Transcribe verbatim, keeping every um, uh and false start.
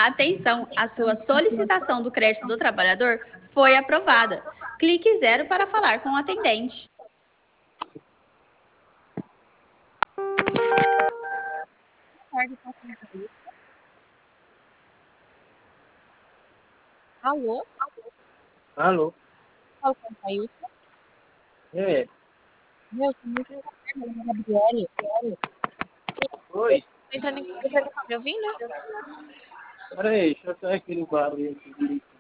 Atenção, a sua solicitação do crédito do trabalhador foi aprovada. Clique zero para falar com o atendente. Alô? Alô? Fala com o Thailson. É. Meu, tô muito com Gabriele. Oi? Tô entrando em... Tá me ouvindo? Peraí, deixa eu sair aqui no barulho aqui.